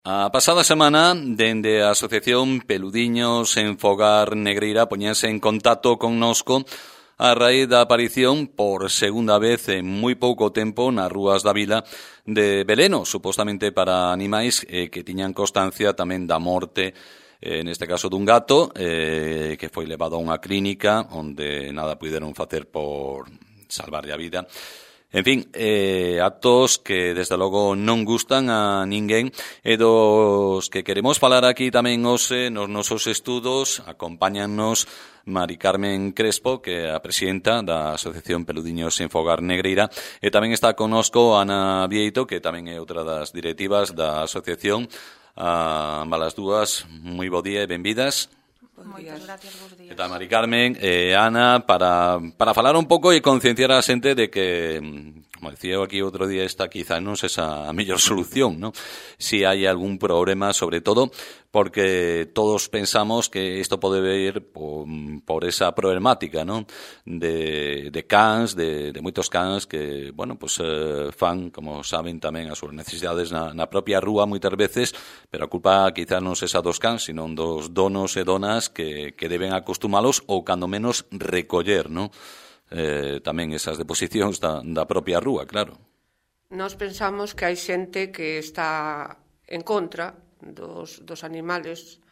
A pasada semana, dende a Asociación Peludiños en Fogar Negreira poñese en contacto connosco a raíz da aparición por segunda vez en moi pouco tempo nas rúas da vila de veleno, supostamente para animais que tiñan constancia tamén da morte, neste caso dun gato, que foi levado a unha clínica onde nada puideron facer por salvarlle a vida. En fin, actos que desde logo non gustan a ninguén e dos que queremos falar aquí tamén hoxe nos nosos estudos. Acompáñannos Mari Carmen Crespo, que é a presidenta da Asociación Peludiños en Fogar Negreira, e tamén está connosco Ana Vieito, que tamén é outra das directivas da asociación. Ambas as dúas, moi bo día e benvidas. Moitas gracias, bons días. Que tal, Mari Carmen e Ana, para falar un pouco e concienciar a xente de que, como decía eu aquí outro día, esta quizá non sexa a mellor solución, ¿no? Si hai algún problema, sobre todo porque todos pensamos que isto pode vir por esa problemática, ¿no? De cans, de moitos cans que, bueno, pues fan, como saben, tamén as súas necesidades na propia rúa moitas veces, pero a culpa quizá non sexa dos cans, sino dos donos e donas que deben acostumalos ou, cando menos, recoller, ¿no? Tamén esas deposicións da propia rúa, claro. Nós pensamos que hai xente que está en contra dos animales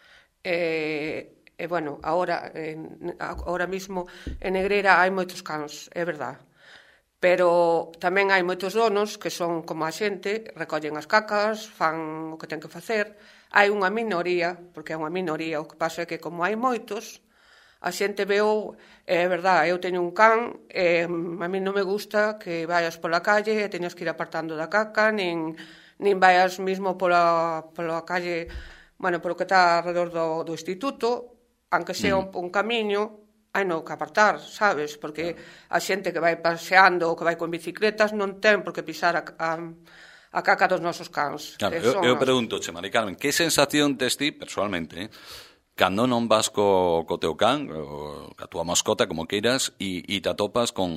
bueno, ahora mismo en Negreira hai moitos cans, é verdad, pero tamén hai moitos donos que son como a xente, recollen as cacas, fan o que ten que facer. Hai unha minoría, porque é unha minoría, o que pasa é que como hai moitos, a xente veo, é verdad, eu teño un can, a mí non me gusta que vayas pola calle e teñas que ir apartando da caca, nin vayas mismo pola calle, bueno, polo que está alrededor do instituto, aunque sea un camiño, hai no que apartar, sabes? Porque a xente que vai paseando ou que vai con bicicletas non ten por que pisar a caca dos nosos cans. Claro, eu preguntoche, Mari Carmen, que sensación tes ti, personalmente, cando non vas co teu can, ou a túa mascota, como queiras, e te atopas con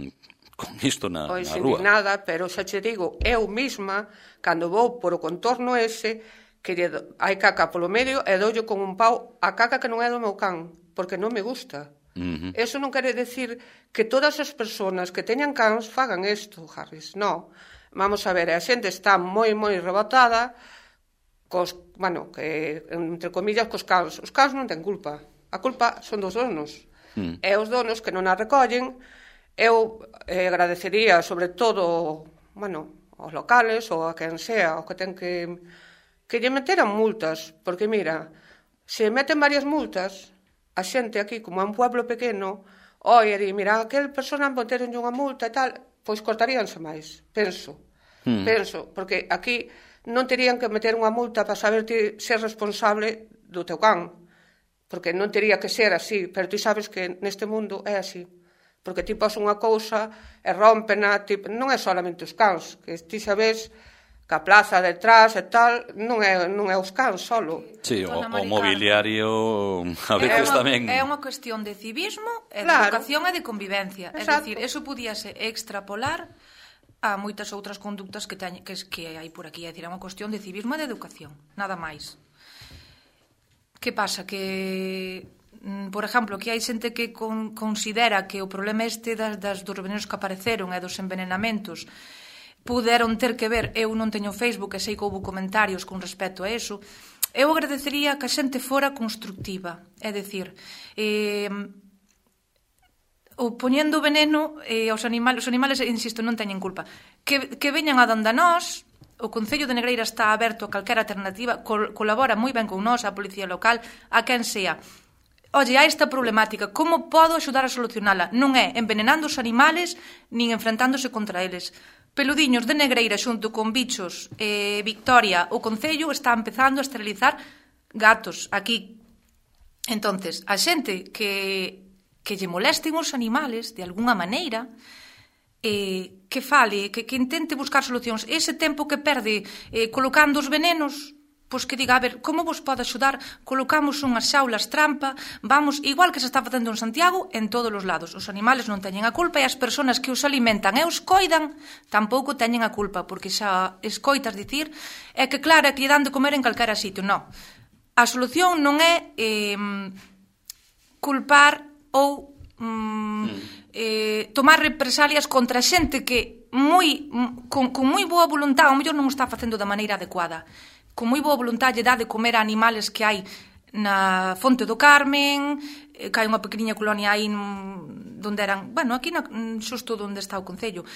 isto na rúa? Pois indignada, pero xa che digo, eu mesma, cando vou por o contorno ese, que hai caca polo medio, e doulle con un pau a caca que non é do meu can, porque non me gusta. Eso non quere decir que todas as persoas que teñan cans fagan isto, Harris, non. Vamos a ver, a xente está moi rebotada bueno, que, entre comillas, cos cans. Os cans non ten culpa. A culpa son dos donos. E os donos que non a recollen, eu agradecería, sobre todo, bueno, aos locales ou a quen sea, o que ten que lle meteran multas, porque, mira, se meten varias multas, a xente aquí, como é un pueblo pequeno, e di, mira, aquel persona meteron unha multa e tal, pois cortaríanse máis, penso, porque aquí non terían que meter unha multa para saber ti ser responsable do teu can, porque non tería que ser así, pero ti sabes que neste mundo é así, porque ti pos unha cousa e rómpena, non é solamente os cans, que ti sabes que a plaza detrás e tal non é os cans solo. Sí, o mobiliario a veces tamén. É unha cuestión de civismo, de educación e de convivencia. É dicir, eso podíase extrapolar a moitas outras conductas que hai por aquí. É dicir, é unha cuestión de civismo e de educación, nada máis. Que pasa? Que, por exemplo, que hai xente que considera que o problema dos venenos que apareceron e dos envenenamentos puderon ter que ver, eu non teño Facebook e sei que houve comentarios con respecto a eso. Eu agradecería que a xente fora constructiva, é dicir, poñendo veneno aos animales, os animales, insisto, non teñen culpa, que veñan a donde nós. O Concello de Negreira está aberto a calquera alternativa, colabora moi ben con nós, a Policía Local, a quen sea. Oye, hai esta problemática, como podo axudar a solucionala? Non é envenenando os animales, nin enfrentándose contra eles. Peludiños de Negreira xunto con Bichos Victoria, o Concello está empezando a esterilizar gatos aquí. Entonces, a xente que lle molesten os animales de alguna maneira, que fale, que intente buscar solucións. Ese tempo que perde colocando os venenos, pois que diga, a ver, como vos pode axudar? Colocamos unhas xaulas trampa, vamos, igual que se está facendo en Santiago, en todos os lados. Os animales non teñen a culpa e as persoas que os alimentan e os coidan tampouco teñen a culpa, porque xa escoitas dicir é que claro, é que lle dan de comer en calquera sitio. Non. A solución non é culpar ou tomar represalias contra xente que con moi boa voluntade, ao mellor non o está facendo da maneira adecuada. Con moi boa voluntade lle dá de comer a animales que hai na Fonte do Carmen, que hai unha pequeniña colonia aí donde eran, bueno, aquí xusto onde está o Concello.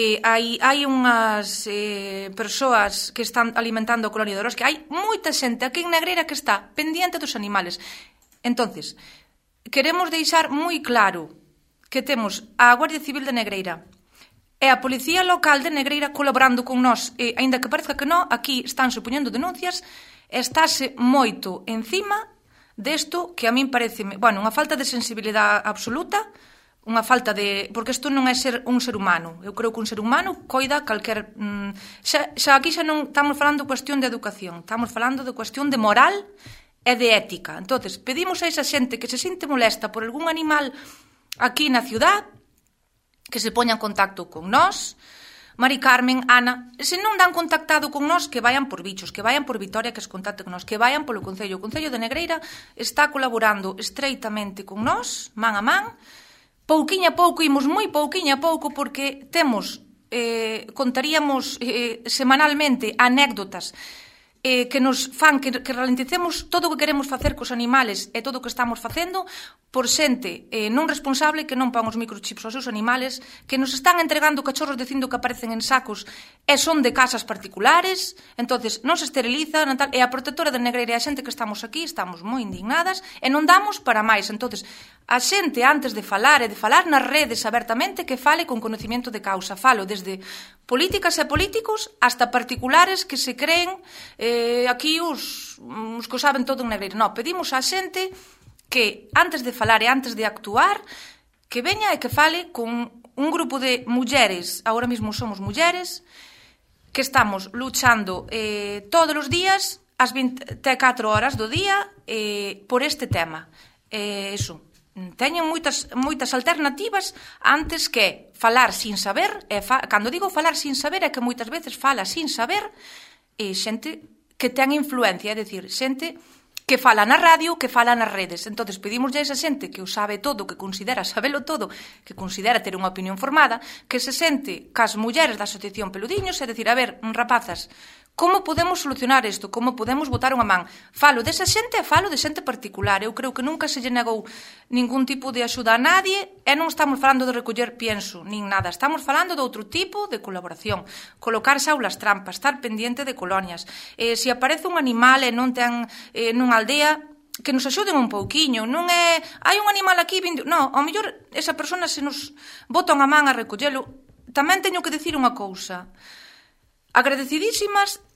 Hai unhas persoas que están alimentando a colonia de Orosque. Hai moita xente aquí en Negreira que está pendiente dos animales. Entonces, queremos deixar moi claro que temos a Guardia Civil de Negreira e a Policía Local de Negreira colaborando con nós, aínda que parezca que non, aquí están supoñendo denuncias, estáse moito encima desto que a min parece, bueno, unha falta de sensibilidade absoluta, unha falta de... porque isto non é ser un ser humano. Eu creo que un ser humano coida calquer... Xa aquí xa non estamos falando de cuestión de educación, estamos falando de cuestión de moral e de ética. Entonces, pedimos a esa xente que se sinte molesta por algún animal aquí na ciudad, que se poñan en contacto con nós, Mari Carmen, Ana, se non dan contactado con nós, que vayan por Bichos, que vayan por Vitoria, que se contacten con nós, que vayan polo Concello. O Concello de Negreira está colaborando estreitamente con nós, man a man, pouquiña a pouco, imos moi pouquiña a pouco, porque temos, contaríamos semanalmente anécdotas que nos fan que ralenticemos todo o que queremos facer cos animales e todo o que estamos facendo por xente non responsable que non pon os microchips aos seus animales, que nos están entregando cachorros dicindo que aparecen en sacos e son de casas particulares, entonces non se esterilizan e a protectora de Negreira e a xente que estamos aquí estamos moi indignadas e non damos para máis. Entonces, a xente antes de falar e de falar nas redes abertamente que fale con conocimiento de causa. Falo desde políticas e políticos hasta particulares que se creen aquí os que o saben todo en Negreira. Non, pedimos á xente que antes de falar e antes de actuar que veña e que fale con un grupo de mulleres, agora mesmo somos mulleres, que estamos luchando todos os días, as 24 horas do día, por este tema. Eso. Teñen moitas alternativas antes que falar sin saber, cando digo falar sin saber é que moitas veces fala sin saber xente que ten influencia, é dicir, xente que fala na radio, que fala nas redes. Entonces pedimos a esa xente que o sabe todo, que considera sabelo todo, que considera ter unha opinión formada, que se sente cas mulleres da Asociación Peludiños, é dicir, a ver, rapazas, como podemos solucionar isto? Como podemos botar unha man? Falo desa xente e falo de xente particular. Eu creo que nunca se lle negou ningún tipo de axuda a nadie e non estamos falando de recoller pienso, nin nada. Estamos falando de outro tipo de colaboración. Colocar xaulas trampas, estar pendiente de colonias. Se aparece un animal e non ten nunha aldea, que nos axuden un pouquiño. Non é, hai un animal aquí, non, ao mellor esa persona se nos bota unha man a recollelo. Tamén teño que dicir unha cousa. Agradecidísimas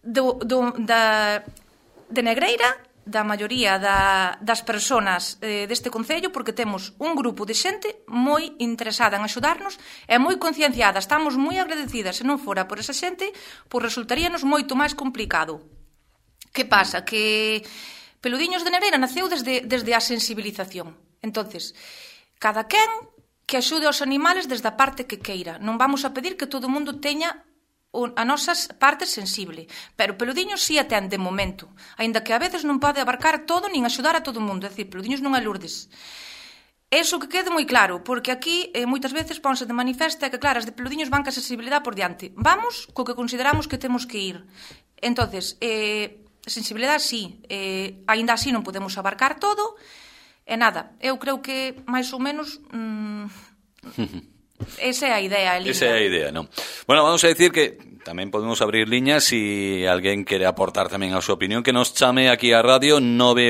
de Negreira, da maioría das persoas deste Concello, porque temos un grupo de xente moi interesada en axudarnos e moi concienciada. Estamos moi agradecidas. Se non fora por esa xente, pois resultaríanos moito máis complicado. Que pasa? Que Peludiños de Negreira naceu desde a sensibilización. Entonces, cada quen que axude aos animales desde a parte que queira. Non vamos a pedir que todo o mundo teña a nosas partes sensible, pero Peludiños si a ten de momento, aínda que a veces non pode abarcar todo nin axudar a todo o mundo, é dicir, Peludiños non é Lourdes. Eso que quede moi claro, porque aquí moitas veces ponse de manifesta que claro, as de Peludiños van ca sensibilidade por diante. Vamos co que consideramos que temos que ir. Entonces, sensibilidade sí, aínda así non podemos abarcar todo, e nada, eu creo que máis ou menos... Esa é a idea, Elina. Esa é a idea, non? Bueno, vamos a decir que tamén podemos abrir liñas se alguén quere aportar tamén a súa opinión, que nos chame aquí a radio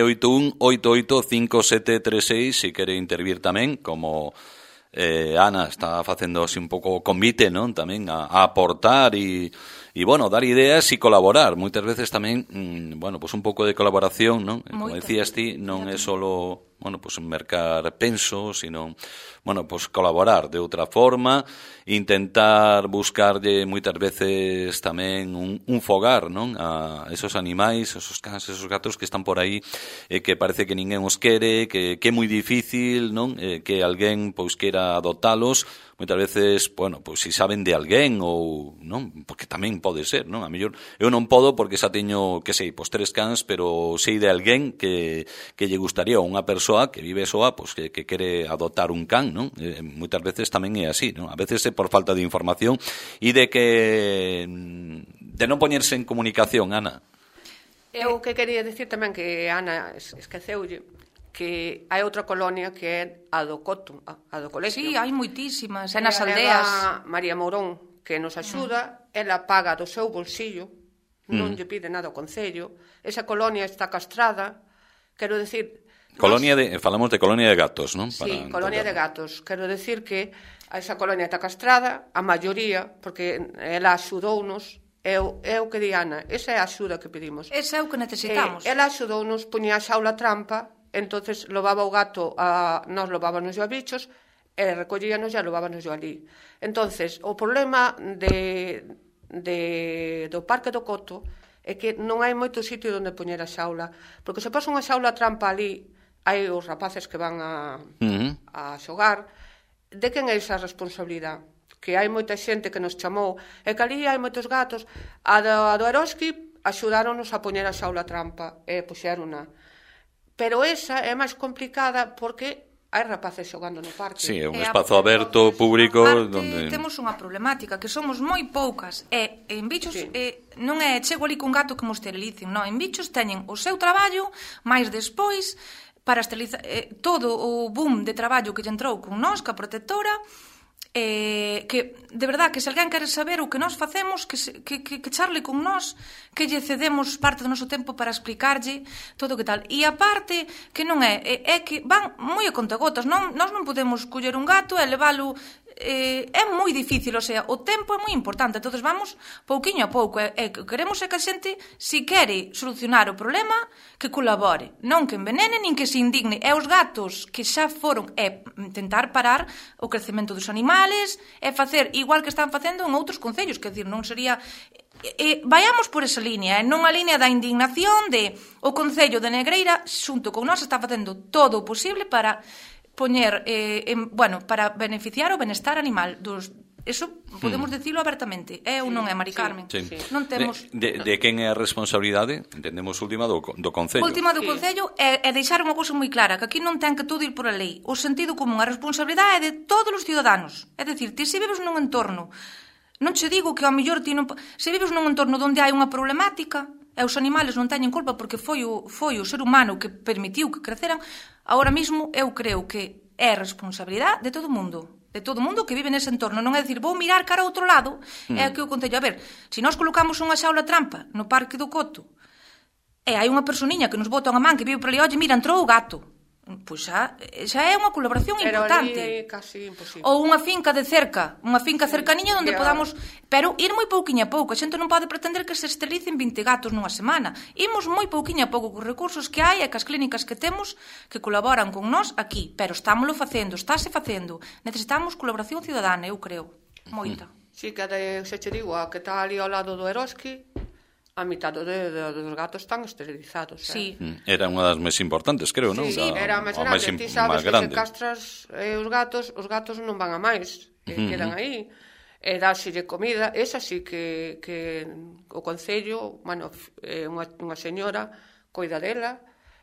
981-885736 se quere intervir tamén, como Ana está facendo así un pouco convite, non? Tamén a aportar e bueno, dar ideas e colaborar. Moitas veces tamén, bueno, pues un pouco de colaboración, non? Como decías ti, non é solo mercar penso, sino, colaborar de outra forma, intentar buscarlle moitas veces tamén un fogar, non? A esos animais, esos cans, esos gatos que están por aí e que parece que ninguén os quere, que é moi difícil, non? Que alguén pois queira adotalos, moitas veces, si saben de alguén ou, non? Porque tamén pode ser, non? A mellor eu non podo porque xa teño, que sei, 3 cans, pero sei de alguén que lle gustaría, ou unha persoa que vive soa, que quere adotar un can, non? Moitas veces tamén é así, non? A veces é por falta de información e de non poñerse en comunicación, Ana. Eu que quería decir tamén que Ana esqueceulle que hai outra colonia que é a do Coto, a do colegio. Sí, hai moitísimas, é nas aldeas. María Mourón, que nos axuda, ela paga do seu bolsillo, non lle pide nada ao Concello. Esa colonia está castrada, quero decir... Falamos de colonia de gatos, non? Sí, colonia de gatos. Quero decir que esa colonia está castrada, a maioría, porque ela axudounos. Eu que di Ana, esa é a axuda que pedimos. Esa é o que necesitamos. Ela axudounos, puña a xaula trampa, entonces levaba o gato nós levábanos a bichos e recollíanos e levábanos ali. Entonces, o problema do Parque do Coto é que non hai moito sitio onde poñer a xaula, porque se pasa unha xaula trampa ali, hai os rapaces que van a xogar. De quen é esa responsabilidade? Que hai moita xente que nos chamou e que ali hai moitos gatos. A do Eroski axudáronos a poñer a xaula trampa e puxerona. Pero esa é máis complicada porque hai rapaces xogando no parque. Sí, é un espazo aberto, público, onde temos unha problemática, que somos moi poucas, e en bichos non é chego ali cun gato que mo esterilicen, non, en bichos teñen o seu traballo, máis despois, para esterilizar todo o boom de traballo que lle entrou con nós, ca protectora, que, de verdad, que se alguén quere saber o que nós facemos, que charle con nós, que lle cedemos parte do noso tempo para explicarlle todo o que tal. E a parte que non é que van moi a contagotas, nós non podemos coller un gato e leválo, é moi difícil, o sea, o tempo é moi importante, entonces vamos pouquiño a pouco, e queremos que a xente, se quere solucionar o problema, que colabore, non que envenene nin que se indigne. E os gatos que xa foron tentar parar o crecemento dos animales, e facer igual que están facendo en outros concellos, que decir, non sería... vayamos por esa línea, non a línea da indignación de o Concello de Negreira xunto con nós está facendo todo o posible para poñer, para beneficiar o benestar animal dos... Eso podemos dicilo abertamente. É ou non é, Mari Carmen? Sí. Non temos... De quen é a responsabilidade? Entendemos última do Concello. Última do Concello é deixar unha cousa moi clara, que aquí non ten que todo ir por a lei. O sentido común, a responsabilidade é de todos os ciudadanos. É dicir, ti se vives nun entorno, non che digo que ao mellor ti non... Se vives nun entorno onde hai unha problemática, e os animales non teñen culpa porque foi o ser humano que permitiu que creceran, agora mesmo eu creo que é responsabilidade de todo o mundo. De todo o mundo que vive nese entorno. Non é dicir, vou mirar cara ao outro lado, é que o Concello. A ver, se nós colocamos unha xaula trampa no Parque do Coto e hai unha personiña que nos bota unha man que vive por ali, mira, entrou o gato. Pois xa é unha colaboración importante. Pero ali é casi imposible. Ou unha finca de cerca, unha finca cercaniña onde podamos... Pero ir moi pouquiña a pouco. A xente non pode pretender que se esterilicen 20 gatos nunha semana. Imos moi pouquiña a pouco cos recursos que hai e cas clínicas que temos que colaboran con nós aquí. Pero estámoslo facendo, estáse facendo. Necesitamos colaboración ciudadana, eu creo. Moita. Sí, que xa che digo, a que está ali ao lado do Eroski, a mitad dos gatos están esterilizados. Sí. Era unha das máis importantes, creo, non? Sí, era a máis grande. Ti sabes que se castras os gatos non van a máis, quedan aí. E dáselle comida. Esa sí que o Concello, unha señora, coida dela,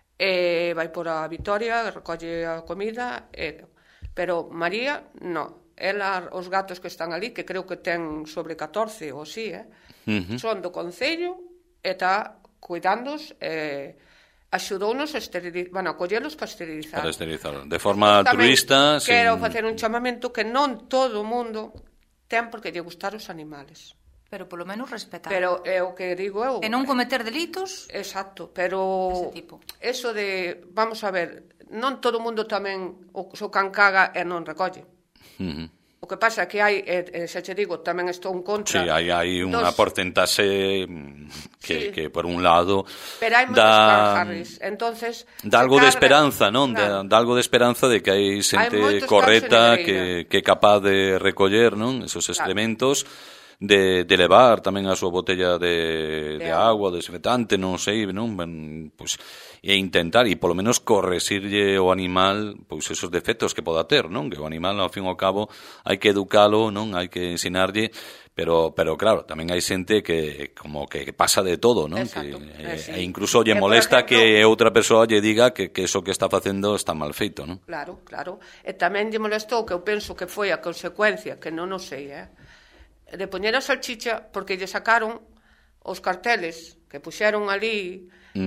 e vai por a Vitoria, recolle a comida, pero María, non. Ela, os gatos que están ali, que creo que ten sobre 14 ou así, son do Concello e está cuidándos, axudounos a collelos para esterilizar. Para esterilizar, de forma altruista. Quero facer un chamamento que non todo o mundo ten porque lle gustar os animales. Pero polo menos respetar. Pero é o que digo eu. E non cometer delitos. Exacto, pero eso de, vamos a ver, non todo o mundo tamén o can caga e non recolle. O O que pasa é que hai, xa che digo, tamén estou en contra. Sí, hai unha porcentaxe que por un lado pero hai moitos Harris, entonces dá algo de esperanza, non? Claro. Dá algo de esperanza de que hai xente correcta que é capaz de recoller, non? Esos excrementos, de levar tamén a súa botella de agua, desinfectante, non sei, non? Pois e intentar, e polo menos corresirlle ao animal pois esos defectos que poda ter, non? Que o animal, ao fin e ao cabo, hai que educalo, non? Hai que ensinarlle, pero claro, tamén hai xente que como que pasa de todo, non? Exacto, e incluso lle molesta que outra persoa lle diga que eso que está facendo está mal feito, non? Claro. E tamén lle molestou, que eu penso que foi a consecuencia, que non o sei, de poñer a salchicha, porque lle sacaron os carteles que puxeron ali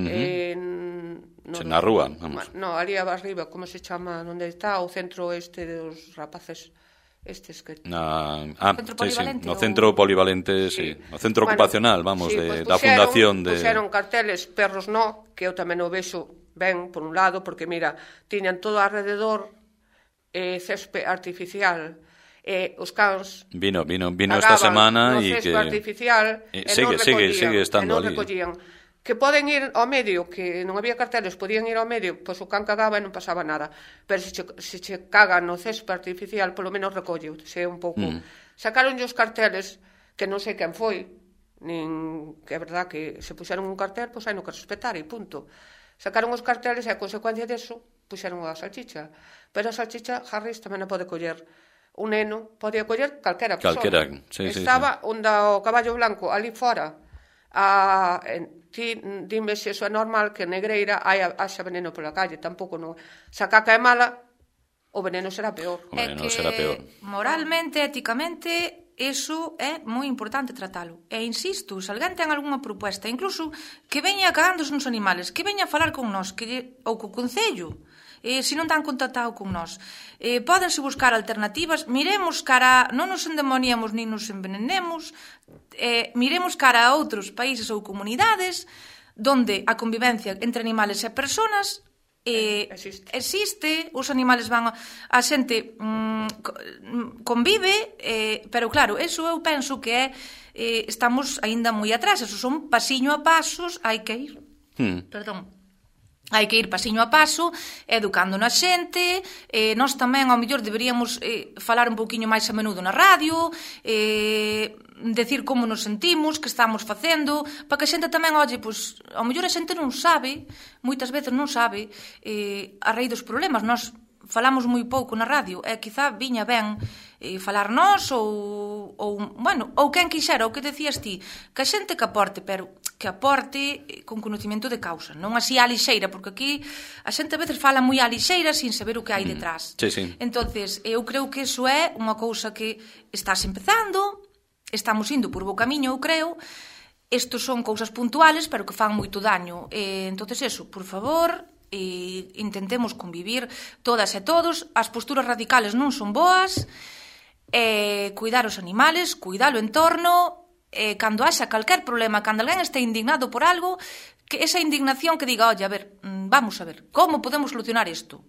na rúa, vamos. No, ali arriba, como se chama, onde está o centro dos rapaces estes que... No centro polivalente, sí. No centro ocupacional, vamos, da fundación de... Puxeron carteles perros no, que eu tamén o vexo ben, por un lado, porque, mira, tiñan todo alrededor césped artificial, os cans vino esta semana e que artificial sigue estando ali. Que poden ir ao medio, que non había carteles, podían ir ao medio, pois o can cagaba e non pasaba nada, pero se che caga no césped artificial, polo menos recolle, se un pouco. Sacaron os carteles, que non sei quen foi, nin que é verdad que se puxeron un cartel, pois hai no que respetar e punto. Sacaron os carteles e a consecuencia deso puxeron a salchicha, pero a salchicha Harris tamén a pode coller. Un neno podía coller calquera persona. Estaba onde o caballo blanco ali fora. Dime se iso é normal que en Negreira haxa veneno pola calle. Tampouco non. Se a caca é mala, o veneno será peor. Moralmente, éticamente, eso é moi importante tratalo. E insisto, se alguén ten algunha proposta, incluso que veña cagándose nos animales, que veña a falar con nós, ou co Concello, se non tan contactado con nós, pódense buscar alternativas, miremos cara, non nos endemoniemos nin nos envenenemos, miremos cara a outros países ou comunidades donde a convivencia entre animales e persoas existe, os animales van a xente convive, pero claro, eso eu penso que estamos aínda moi atrás, eso son pasiño a pasos, hai que ir hai que ir pasiño a paso, educando na xente, nós tamén ao mellor deberíamos falar un pouquiño máis a menudo na radio, decir como nos sentimos, que estamos facendo, para que a xente tamén olle, pois, ao mellor a xente non sabe, moitas veces non sabe, a raíz dos problemas, nós falamos moi pouco na radio, e quizá viña ben falar nós ou quen quixera, o que decías ti, que a xente que aporte, pero que aporte con conocimiento de causa, non así á lixeira, porque aquí a xente a veces fala moi á lixeira sin saber o que hai detrás. Entonces, eu creo que iso é unha cousa que estás empezando, estamos indo por bo camiño, eu creo, estos son cousas puntuales, pero que fan moito daño. Entonces, eso, por favor, intentemos convivir todas e todos, as posturas radicales non son boas, cuidar os animales, cuidar o entorno, cando haxa calquer problema, cando alguén este indignado por algo, que esa indignación que diga, oye, a ver, vamos a ver, como podemos solucionar isto?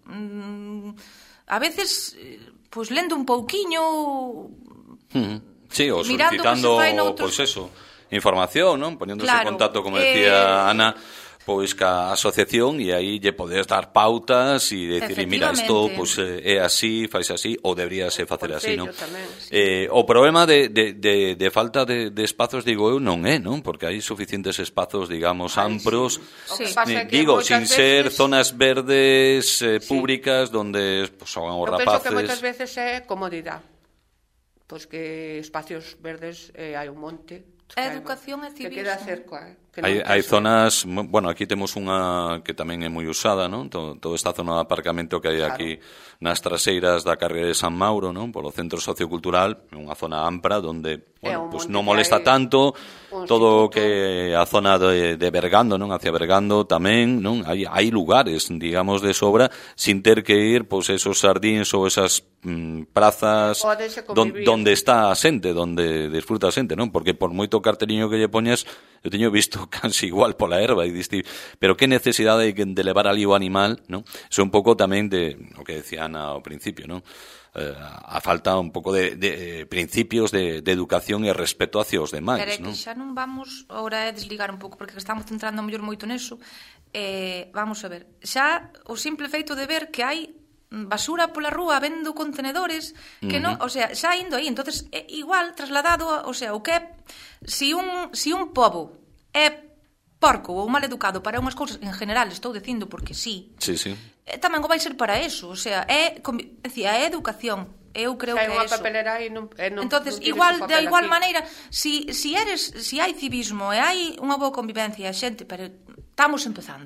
A veces, pois lendo un pouquiño, sí, ou solicitando, pois eso, información, non? Poñéndose en contacto, como decía Ana, pois ca asociación, e aí lle podes dar pautas e decir, mira, isto pois, é así, faise así, ou deberíase facer así, non? O problema de falta de espazos, digo eu, non é, non? Porque hai suficientes espazos, digamos, amplos, digo, sin ser zonas verdes públicas donde xogan os rapaces. Eu penso que moitas veces é comodidade, pois que espacios verdes hai un monte, educación e civismo. Que queda cerca, Hai zonas, bueno, aquí temos unha que tamén é moi usada, non? Toda esta zona de aparcamento que hai aquí nas traseiras da carreira de San Mauro, non? Polo centro sociocultural, é unha zona ampla onde, bueno, pues non molesta tanto todo o que a zona de Bergando, non? Hacia Bergando tamén, non? Hai lugares, digamos, de sobra, sin ter que ir, pois, esos sardíns ou esas prazas donde está a xente, donde disfruta a xente, non? Porque por moito carteliño que lle poñas, eu teño visto casi igual pola erva, e diste, pero que necesidade de levar ali o animal, non? Iso un pouco tamén de o que decía Ana ao principio, non? A falta un pouco de principios de educación e respeto hacia os demais, pero é que non? xa non vamos agora a desligar un pouco, porque estamos centrando mellor moito neso. Vamos a ver, xa o simple feito de ver que hai basura pola rúa vendo contenedores que non, o sea, xa indo aí, entonces igual trasladado, o sea, o que si un pobo é porco ou mal educado para unhas cousas, en general estou dicindo porque sí. Sí, sí. Tamén o vai ser para eso, o sea, é educación. Eu creo que é unha eso. papelera e non entonces, non igual tires o de papel igual aquí. maneira, si hai civismo e hai unha boa convivencia, a xente, pero estamos empezando,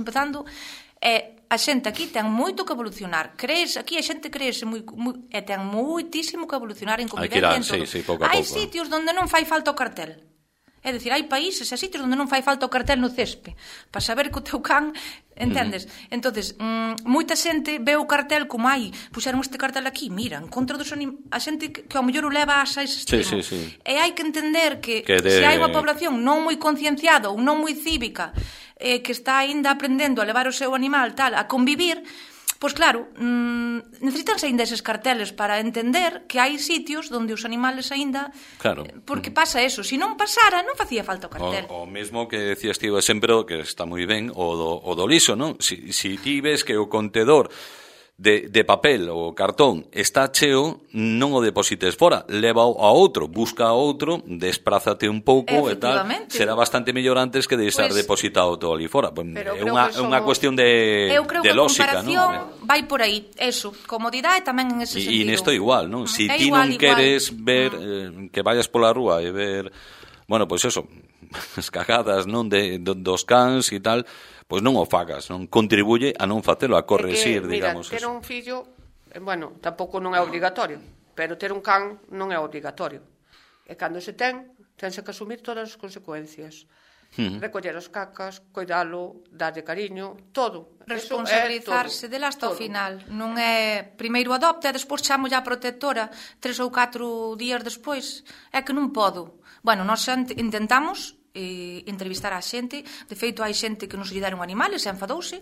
a xente aquí ten moito que evolucionar. Aquí a xente creese e ten moitísimo que evolucionar en convivencia en todo. Sí, pouco a hai pouco. sitios onde non fai falta o cartel. É dicir, hai países e sitios onde non fai falta o cartel no césped para saber que o teu can, entendes? Entonces, moita xente ve o cartel como puxeron este cartel aquí, mira, en contra dos a xente que ao mellor o leva a ese extremo. Sí. E hai que entender que se hai unha población non moi concienciada ou non moi cívica que está aínda aprendendo a levar o seu animal tal, a convivir, pois claro, necesitanse aínda eses carteles para entender que hai sitios onde os animales aínda... Claro. Porque pasa eso, se non pasara, non facía falta o cartel. O mesmo que decías ti o exemplo, que está moi ben, o do liso, non? Si ti ves que o contedor de papel ou cartón está cheo, non o deposites fora, leva a outro, busca a outro, desprázate un pouco e tal, será bastante mellor antes que deixar depositado todo ali fora. É unha cuestión de lógica, non? Eu creo que a comparación vai por aí, eso, comodidade tamén en ese sentido. E nesto igual, non? Si ti non queres ver que vayas pola rúa e ver, bueno, pois eso, as cagadas, non, dos cans e tal, pois non o fagas, non contribuye a non facelo, a corregir, digamos. Mira, ter un fillo, bueno, tampouco non é obligatorio, pero ter un can non é obligatorio. E cando se tense que asumir todas as consecuencias. Recoller as cacas, cuidalo, darlle cariño, todo. Responsabilizarse dela hasta o final. Non é primeiro adopta e despois chamo ya a protectora 3 ou 4 días despois. É que non podo. Bueno, nós intentamos entrevistar a xente. De feito, hai xente que non se lle deron animales e enfadouse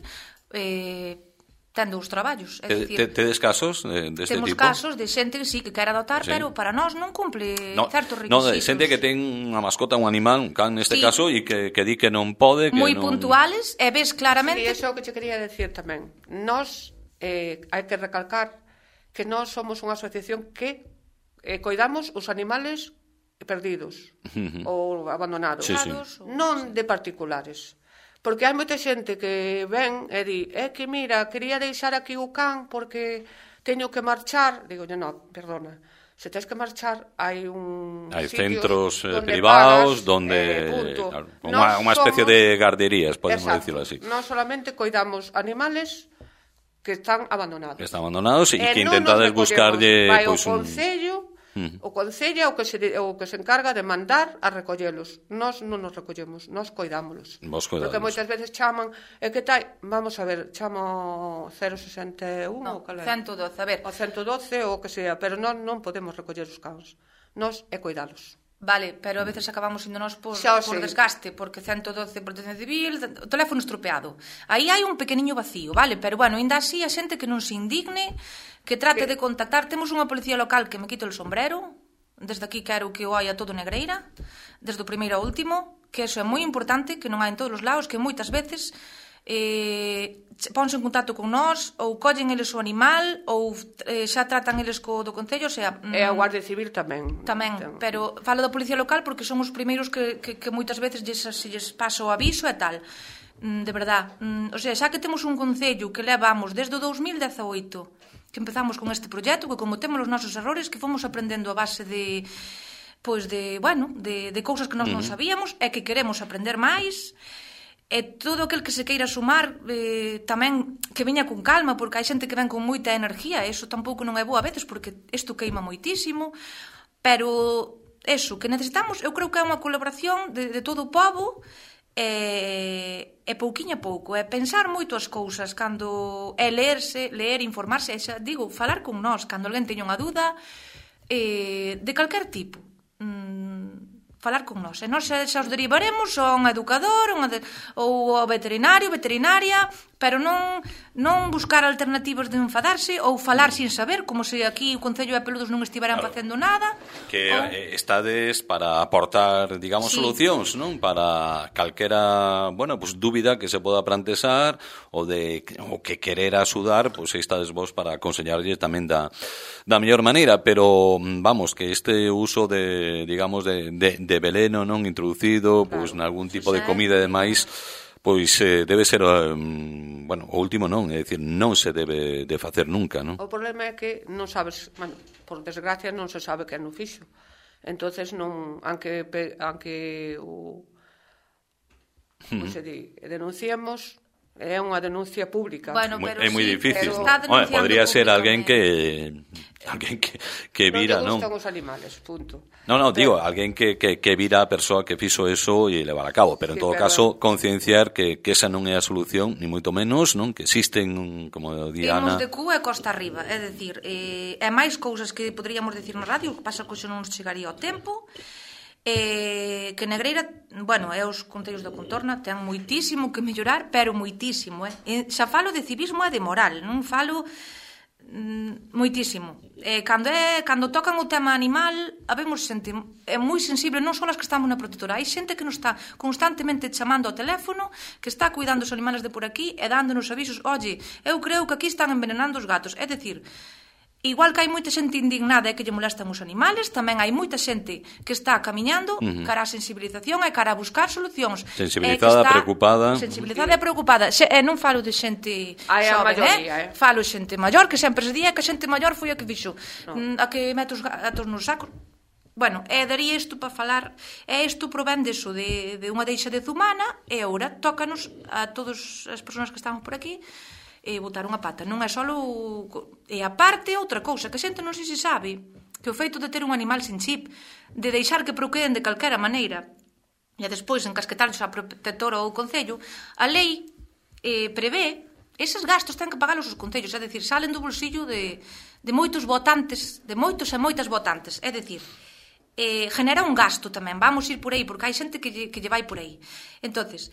tendo os traballos. Tedes casos deste tipo? Temos casos de xente que sí que quer adotar, pero para nós non cumple certos requisitos. Non, de xente que ten unha mascota, un animal, un can neste caso, e que di que non pode, que moi puntuales, e ves claramente... Sí, iso que che quería decir tamén. Nós, hai que recalcar que nós somos unha asociación que coidamos os animales perdidos ou abandonados, non de particulares, porque hai moita xente que ven e di, que mira, quería deixar aquí o can porque teño que marchar. Digo, non, perdona, se tens que marchar hai centros privados donde unha especie de garderías, podemos decirlo así. Non solamente coidamos animales que están abandonados. Que están abandonados e que intentades buscarlle o Concello. O Concello é o que se encarga de mandar a recollelos. Nós non nos recollemos, nós coidámolos. Porque moitas veces chaman, que tal, vamos a ver, chamo 061 ou cal é? 112, a ver. O 112 ou o que sea, pero non podemos recoller os cans. Nós é coidalos. Vale, pero a veces acabamos indo nós por desgaste, porque 112 Protección Civil, o teléfono estropeado. Aí hai un pequeniño vacío, vale? Pero bueno, ainda así a xente que non se indigne, que trate de contactar. Temos unha policía local que me quito el sombrero, desde aquí quero que o haia todo Negreira, desde o primeiro ao último, que eso é moi importante, que non hai en todos os lados, que moitas veces ponse en contacto con nós, ou collen eles o animal, ou xa tratan eles co do Concello, o sea... E a Guardia Civil tamén. Pero falo da Policía Local porque son os primeiros que moitas veces se lles pasa o aviso e tal. De verdad. O sea, xa que temos un Concello que levamos desde o 2018, que empezamos con este proxecto, que como temos os nosos errores, que fomos aprendendo a base de cousas que nós non sabíamos, e que queremos aprender máis. E todo aquel que se queira sumar tamén que veña con calma, porque hai xente que ven con moita energía, e iso tampouco non é bo a veces, porque isto queima moitísimo, pero eso, que necesitamos, eu creo que é unha colaboración de todo o pobo, e pouquiño a pouco, é pensar moito as cousas, cando é ler, informarse, e xa digo, falar con nós, cando alguén teña unha dúda de calquer tipo, falar con nós. E nós xa os derivaremos a un educador ou ao veterinario, veterinaria, pero non buscar alternativas de enfadarse ou falar sin saber, como se aquí o Concello de Peludos non estiveran facendo nada. Que estades para aportar, digamos, solucións, non? Para calquera, pues dúbida que se poda plantexar ou que querer axudar, pues estades vos para aconsellarlle tamén da mellor maneira, pero vamos, que este uso de, digamos, de veleno non introducido, pues nalgún tipo de comida e demais, pois debe ser, o último non, é dicir, non se debe de facer nunca, non? O problema é que non sabes, por desgracia non se sabe quen o fixo. Entonces non, aunque se di, denunciamos, é unha denuncia pública. Bueno, pero é moi difícil. Pero podría ser alguén que vira, non? Non lle gustan os animales, punto. No, digo, alguén que vira a persoa que fixo eso e levar a cabo, pero en todo caso concienciar que esa non é a solución, ni moito menos, non? Que existen, como di Ana... Imos de cu e costa arriba, é dicir, é máis cousas que poderíamos decir na radio, que pasa que xa non nos chegaría ao tempo. Que Negreira, e os concellos da contorna ten moitísimo que mellorar, pero moitísimo, xa falo de civismo e de moral, non falo moitísimo. Cando tocan o tema animal, habemos xente é moi sensible, non só as que estamos na protectora, hai xente que nos está constantemente chamando ao teléfono, que está cuidando os animales de por aquí e dándonos avisos, oye, eu creo que aquí están envenenando os gatos, é dicir, igual que hai moita xente indignada e que lle molestan os animales, tamén hai moita xente que está camiñando cara á sensibilización e cara a buscar solucións. Sensibilizada, preocupada. Sensibilizada e preocupada. E non falo de xente xoven, falo xente maior, que sempre se día que a xente maior foi a que fixo, a que mete os gatos nos sacos. Daría isto para falar, isto provén deso, de unha deixadez humana, e agora tócanos a todas as persoas que estamos por aquí botar unha pata. Non é só e aparte outra cousa que a xente non sei se sabe, que o feito de ter un animal sin chip, de deixar que procreen de calquera maneira e despois encasquetarlos a protectora ou o concello, a lei prevé eses gastos ten que pagalos os concellos, é dicir, salen do bolsillo de moitos votantes, de moitos e moitas votantes, é dicir, genera un gasto tamén, vamos ir por aí, porque hai xente que lle vai por aí. Entonces,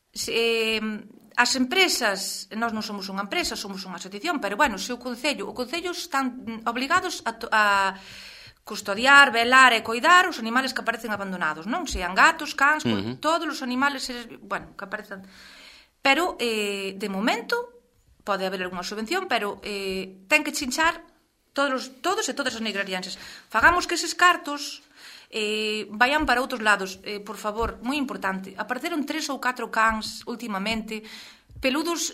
as empresas, nós non somos unha empresa, somos unha asociación, pero se o Concello están obligados a custodiar, velar e coidar os animales que aparecen abandonados, non? Sean gatos, cans, todos os animales, que aparecen. Pero, de momento, pode haber algunha subvención, pero ten que chinchar todos e todas as negrarianses. Fagamos que eses cartos vayan para outros lados, por favor, moi importante. Apareceron 3 ou 4 cans últimamente. Peludos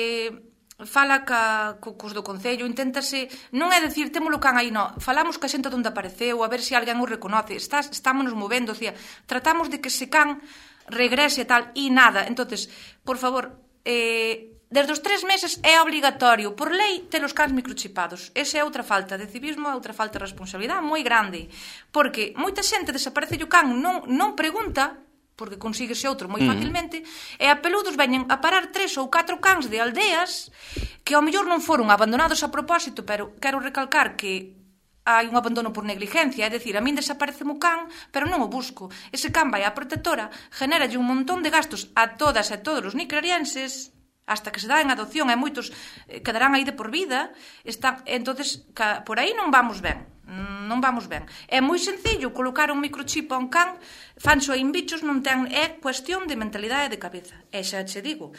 fala cos do Concello, inténtase, non é dicir témolo can aí, non, falamos ca xente onde apareceu, a ver se alguén o reconoce, estámonos movendo, tratamos de que ese can regrese tal, e nada. Entonces, por favor, desde os 3 meses é obligatorio, por lei, ter os cans microchipados. Esa é outra falta de civismo, outra falta de responsabilidade moi grande. Porque moita xente desaparece o can, non pregunta, porque consíguese outro moi facilmente, e a Peludos veñen a parar 3 ou 4 cans de aldeas que ao mellor non foron abandonados a propósito, pero quero recalcar que hai un abandono por negligencia, é dicir, a min desaparece o can, pero non o busco. Ese can vai á protectora, generalle un montón de gastos a todas e todos os niclarienses, hasta que se dá en adopción, e moitos quedarán aí de por vida. Entonces, por aí non vamos ben. É moi sencillo colocar un microchip a un can, fanso in bichos, é cuestión de mentalidade e de cabeza. E xa che digo,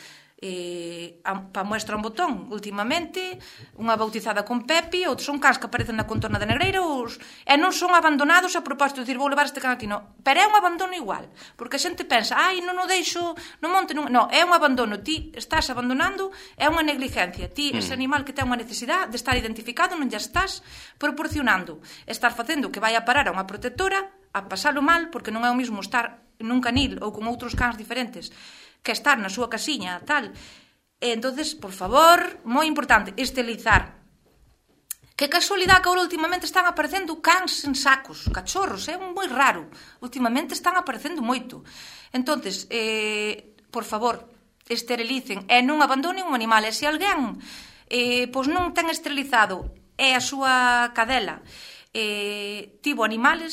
pa muestra un botón últimamente, unha bautizada con Pepi, outros son cans que aparecen na contorna de Negreira e non son abandonados a propósito, dicir, vou levar este can aquí, non, pero é un abandono igual, porque a xente pensa, non o deixo no monte, non, é un abandono, ti estás abandonando, é unha negligencia, ti ese animal que ten unha necesidade de estar identificado non lle estás proporcionando, estás facendo que vai a parar a unha protectora a pasalo mal, porque non é o mismo estar nun canil ou con outros cans diferentes que estar na súa casiña, tal. Entonces, por favor, moi importante, esterilizar. Que casualidade que agora últimamente están aparecendo cans en sacos, cachorros, é moi raro. Últimamente están aparecendo moito. Entonces, por favor, esterilicen e non abandonen un animal. E se alguén pois non ten esterilizado e a súa cadela tivo animales,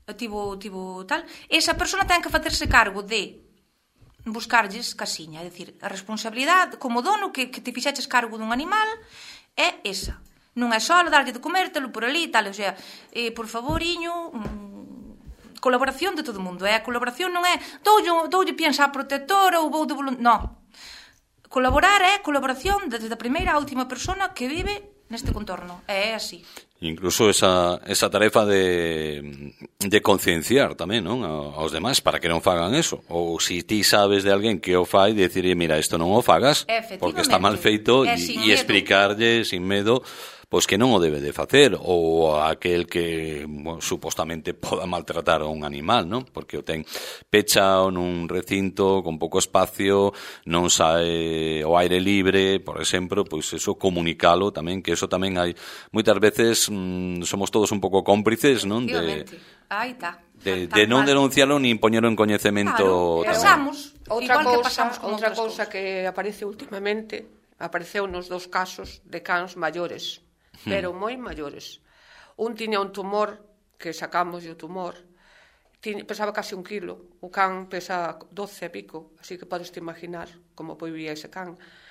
tivo tal, esa persona ten que facerse cargo de buscarlles casiña, é dicir, a responsabilidade como dono que te fixeches cargo dun animal é esa. Non é só darlle de comer, telo por ali, tal, o sea, por favoriño, colaboración de todo o mundo, a colaboración non é doulle piensa a protectora ou vou de voluntario, non. Colaborar é colaboración desde a primeira á última persona que vive neste contorno, é así. Incluso esa tarefa de concienciar tamén, non, aos demais para que non fagan eso. Ou se ti sabes de alguén que o fai, decir, mira, isto non o fagas porque está mal feito e explicarlle sin medo pois que non o debe de facer, ou aquel que supostamente poda maltratar a un animal, non? Porque o ten pechado nun recinto con pouco espacio, non sae ao aire libre, por exemplo, pois eso comunicalo tamén, que eso tamén hai moitas veces somos todos un pouco cómplices, non? Aí está. De non denunciarlo nin poñelo en coñecemento. Claro, pasamos. Outra cousa que aparece últimamente, apareceu nos 2 casos de cans maiores, pero moi maiores. Un tiña un tumor, que sacamos o tumor, pesaba casi 1 kilo, o can pesa 12 e pico, así que podes te imaginar como vivía ese can.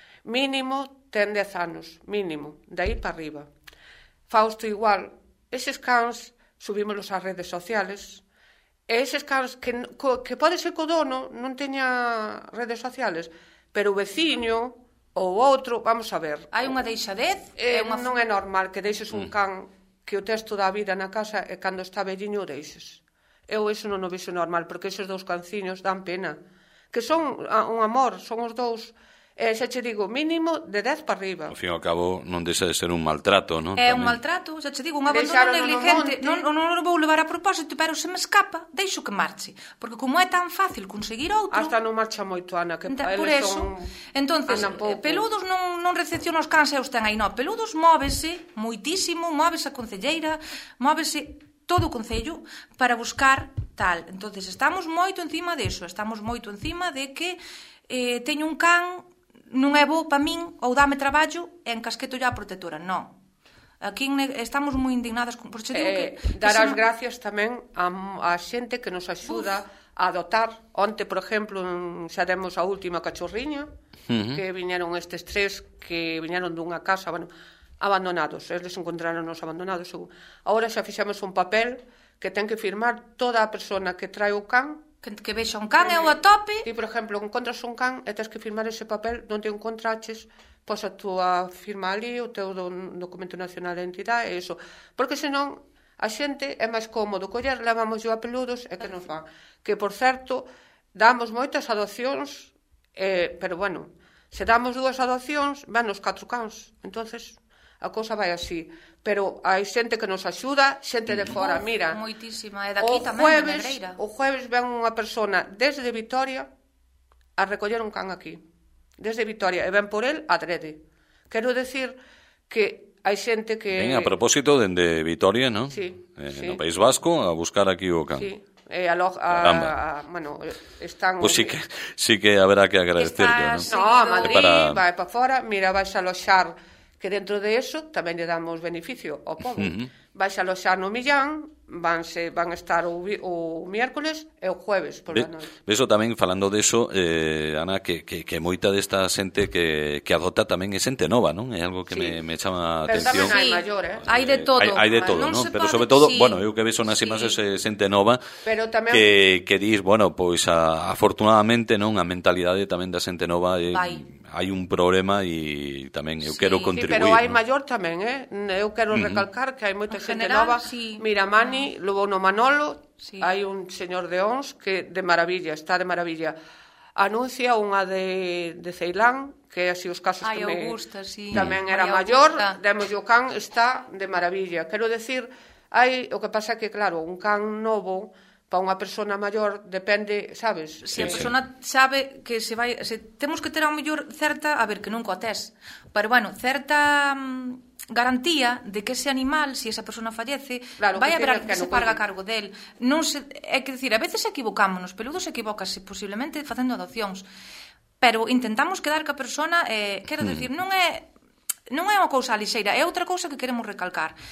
Mínimo ten 10 anos, mínimo, de aí para arriba. Fausto igual, eses cans subímolos ás redes sociales, e eses cans que pode ser que o dono non teña redes sociales, pero o veciño ou outro, vamos a ver. Hai unha deixadez? Non é normal que deixes un can que o tes toda a vida na casa e cando está velliño o deixes. Eu iso non o vexo normal, porque eses 2 canciños dan pena. Que son un amor, son os 2, xa che digo, mínimo de 10 para arriba. Ao fin e ao cabo non deixa de ser un maltrato, non? É un maltrato, xa che digo, un abandono negligente. Non o vou levar a propósito, pero se me escapa, deixo que marche. Porque como é tan fácil conseguir outro... Hasta non marcha moito, Ana, que por eso, entonces, peludos non recepciona os cans e os ten aí, non. Peludos móvese moitísimo, móvese a concelleira, móvese todo o concello para buscar tal. Entonces, estamos moito encima deso, estamos moito encima de que teño un can, non é bo para min, ou dame traballo e encasqueto ya a protectora, non. Aquí estamos moi indignadas por isto digo que dar as gracias tamén a xente que nos axuda a adotar. Onte, por exemplo, xa demos a última cachorriña, que viñeron estes 3 que viñeron dunha casa, abandonados, eles encontraron-nos abandonados. Agora xa fixemos un papel que ten que firmar toda a persona que trae o can, que vexa un can e o atope. Ti, por exemplo, encontras un can e tens que firmar ese papel, non te encontraches, pois a túa firma ali, o teu documento nacional de identidade, e iso. Porque senón a xente é máis cómodo coller, levamos yo a peludos e que nos van. Que, por certo, damos moitas adopcións, pero bueno, se damos 2 adopcións, van os 4 cans. Entonces, a cousa vai así. Pero hai xente que nos axuda, xente de fora, mira. Moitísima, e daqui tamén, de Negreira. O jueves ven unha persona desde Vitoria a recoller un can aquí. Desde Vitoria, e ven por el adrede. Quero decir que hai xente que... Ven a propósito dende Vitoria, non? Sí. No País Vasco, a buscar aquí o can. Sí. Bueno, están... Pois sí que haberá que agradecerlo, non? No, a Madrid, vai para fora, mira, vais a aloxar, que dentro de eso tamén lle damos beneficio ao pobo. Vais a aloxar no Millán, van estar o miércoles e o jueves por la noite. Beso tamén, falando deso, Ana, que moita desta xente que adopta tamén é xente nova, non? É algo que me chama a atención. Pero tamén hai maior, hai de todo. Hai de todo, non? Pero sobre todo, bueno, eu que vexo nas imaxes xente nova que dis, bueno, pois afortunadamente, non, a mentalidade tamén da xente nova hai un problema e tamén eu quero contribuir. Pero hai maior tamén, eu quero recalcar que hai moita xente nova. Mira, Mani, logo no Manolo, hai un señor de Ons que de maravilla, está de maravilla. Anuncia unha de Ceilán, que así os casos que tamén era maior, demos o can, está de maravilla. Quero decir, o que pasa é que, claro, un can novo para unha persona maior depende, sabes? Se a persona sabe que temos que ter ao mellor certa, a ver, que nunca o tes, pero bueno, certa garantía de que ese animal, se esa persona fallece, vai haber que se parga a cargo del. É que dicir, a veces equivocámonos, peludos equivócase posiblemente facendo adopcións, pero intentamos quedar que a persona, quero dicir, non é unha cousa lixeira, é outra cousa que queremos recalcar.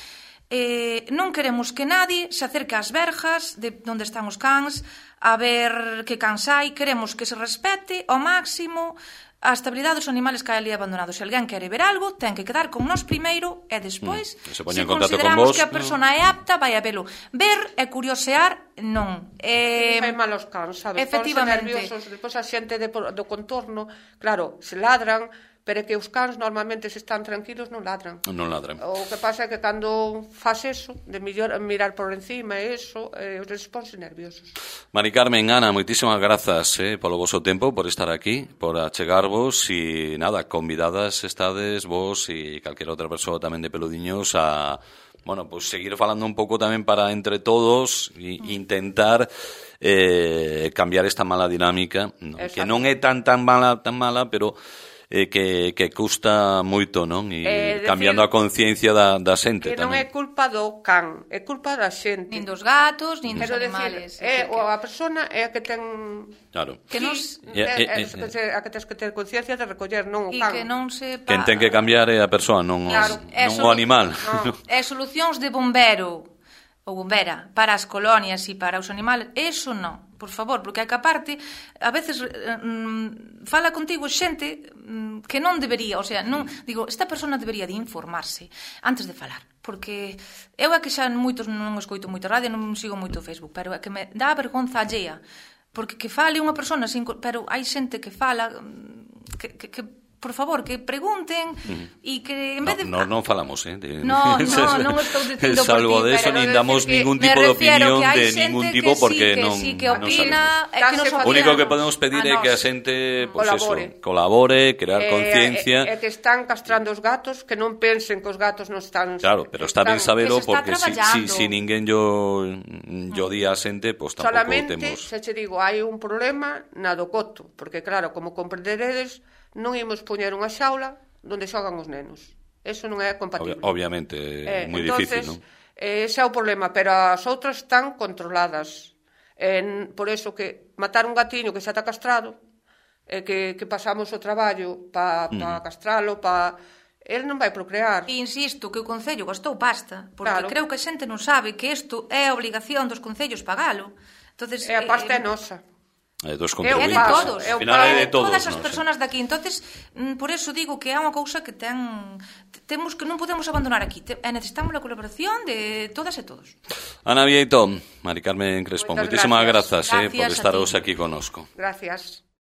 Non queremos que nadie se acerque ás verjas de onde están os cans a ver que cans hai. Queremos que se respete ao máximo a estabilidade dos animales que hai ali abandonados. Se alguén quere ver algo, ten que quedar con nós primeiro e despois, se se consideramos que a persona é apta, vai a velo. Ver e curiosear, non. Fai mal aos cans, sabes? Efectivamente. Nerviosos, depois a xente do contorno, claro, se ladran, pero é que os cans normalmente se están tranquilos non ladran. Non ladran. O que pasa é que cando faz eso, de mirar por encima e eso, os ponse nerviosos. Mari Carmen, Ana, moitísimas grazas polo voso tempo, por estar aquí, por achegarvos e nada, convidadas estades vos e calquera outra persoa tamén de Peludiños a, bueno, pues seguir falando un pouco tamén para entre todos e intentar cambiar esta mala dinámica, no? Que non é tan mala, pero que custa moito, non? E cambiando a conciencia da xente que non tamén. é culpa do can, é culpa da xente. Nin dos gatos, nin dos Quero animales. decir, a persona é a que ten... Claro. Que nos... a que tens que ter conciencia de recoller, non o can. E que non se... Quen ten que cambiar é a persoa, non o animal. E solucións de bombero ou bombera para as colonias e para os animales, eso non, por favor, porque a parte a veces fala contigo xente que non debería, o sea, non, digo, esta persona debería de informarse antes de falar, porque eu é que xa moitos non escoito moito radio, non sigo moito Facebook, pero é que me dá vergonza allea, porque que fale unha persona, pero hai xente que fala que por favor, que pregunten e que en vez de... Non falamos, non estou dicindo por ti, salvo de eso, nin damos ningún tipo de opinión de ningún tipo, porque non... Sí, que opina, que nos opina. O único que podemos pedir é que a xente, pues eso, colabore, crear conciencia. E que están castrando os gatos, que non pensen que os gatos non están... Claro, pero está ben sabelo, porque si ninguén yo di a xente, pues tampouco solamente, temos... se che digo, hai un problema na do coto, porque claro, como comprenderedes, non imos poñer unha xaula onde xogan os nenos. Eso non é compatible. Obviamente, é moi difícil, non? Ese é o problema, pero as outras están controladas. Por eso que matar un gatiño que xa está castrado, que pasamos o traballo para castralo, el non vai procrear. E insisto que o Concello gastou pasta, porque creo que a xente non sabe que isto é a obligación dos concellos pagalo. Entonces, a pasta é nosa. Dos é de todos, de todas as persoas de aquí. Entonces, por eso digo que é unha cousa que temos que non podemos abandonar aquí. Necesitamos a colaboración de todas e todos. Ana Vieito, Mari Carmen Crespo, moitísimas grazas por estaros aquí connosco. Gracias.